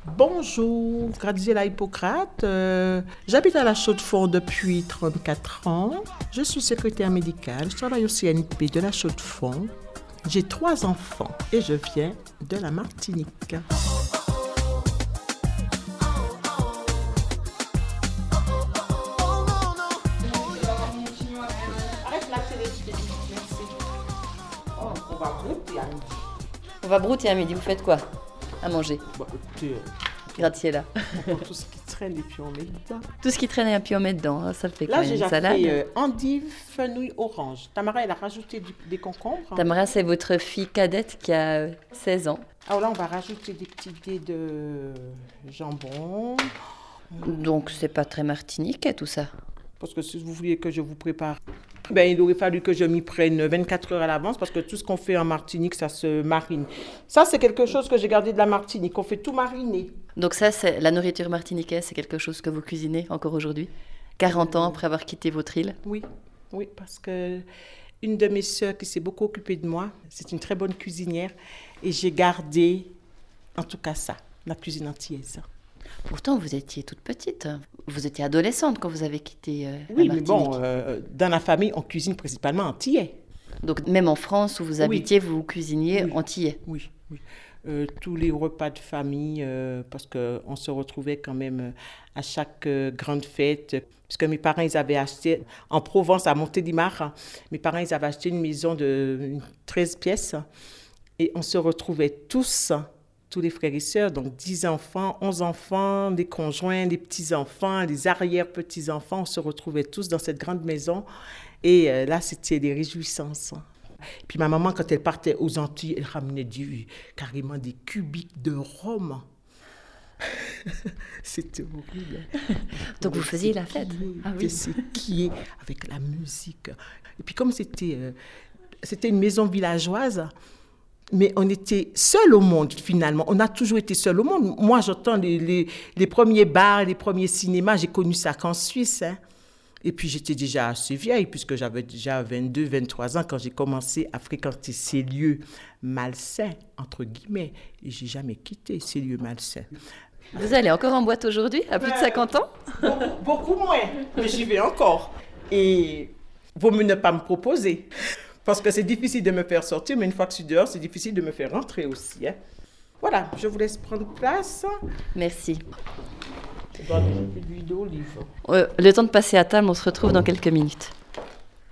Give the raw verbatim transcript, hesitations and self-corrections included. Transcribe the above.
Bonjour, Graziella Hippocrate. Euh, j'habite à la Chaux-de-Fonds depuis trente-quatre ans. Je suis secrétaire médicale. Je travaille au C N P de la Chaux-de-Fonds. J'ai trois enfants et je viens de la Martinique. On va brouter à midi. On va brouter à midi. Vous faites quoi à manger? Bah, écoutez, Graziella. on prend tout ce qui traîne et puis on met dedans. Tout ce qui traîne et puis on met dedans. hein, Ça fait Là, quand j'ai même une déjà salade. fait euh, endive, fenouil, orange. Tamara, elle a rajouté du- des concombres. Tamara, c'est votre fille cadette qui a euh, seize ans. Alors là, on va rajouter des petits dés de jambon. Donc c'est pas très martiniquais tout ça. Parce que si vous vouliez que je vous prépare, ben, il aurait fallu que je m'y prenne vingt-quatre heures à l'avance parce que tout ce qu'on fait en Martinique, ça se marine. Ça, c'est quelque chose que j'ai gardé de la Martinique. On fait tout mariner. Donc ça, c'est la nourriture martiniquaise, c'est quelque chose que vous cuisinez encore aujourd'hui, quarante ans après avoir quitté votre île. Oui, oui, parce que une de mes sœurs qui s'est beaucoup occupée de moi, c'est une très bonne cuisinière et j'ai gardé, en tout cas ça, la cuisine antillaise. Pourtant, vous étiez toute petite. Vous étiez adolescente quand vous avez quitté euh, la Oui, mais Martinique. bon, euh, dans la famille, on cuisine principalement antillais. Donc même en France où vous Oui. habitiez, vous cuisiniez Oui. antillais. Oui, oui. Euh, tous les repas de famille, euh, parce qu'on se retrouvait quand même euh, à chaque euh, grande fête. Puisque mes parents, ils avaient acheté, en Provence, à Montélimar, mes parents, ils avaient acheté une maison de treize pièces. Et on se retrouvait tous, tous les frères et sœurs, donc dix enfants, onze enfants, des conjoints, des petits-enfants, les arrière-petits-enfants. On se retrouvait tous dans cette grande maison. Et euh, là, c'était des réjouissances. Puis ma maman, quand elle partait aux Antilles, elle ramenait du, carrément des cubiques de rhum. C'était horrible. Donc vous faisiez la fête. Ah oui. Séquillé avec la musique. Et puis comme c'était, euh, c'était une maison villageoise, mais on était seuls au monde finalement. On a toujours été seuls au monde. Moi, j'entends les, les, les premiers bars, les premiers cinémas, j'ai connu ça qu'en Suisse. Hein. Et puis j'étais déjà assez vieille, puisque j'avais déjà vingt-deux, vingt-trois ans quand j'ai commencé à fréquenter ces lieux malsains, entre guillemets. Et j'ai jamais quitté ces lieux malsains. Vous allez encore en boîte aujourd'hui, à plus de cinquante ans? Beaucoup, beaucoup moins, mais j'y vais encore. Et vaut mieux ne pas me proposer, parce que c'est difficile de me faire sortir, mais une fois que je suis dehors, c'est difficile de me faire rentrer aussi. Hein. Voilà, je vous laisse prendre place. Merci. Je dois donner un peu d'huile d'olive. Euh, le temps de passer à table, on se retrouve dans quelques minutes.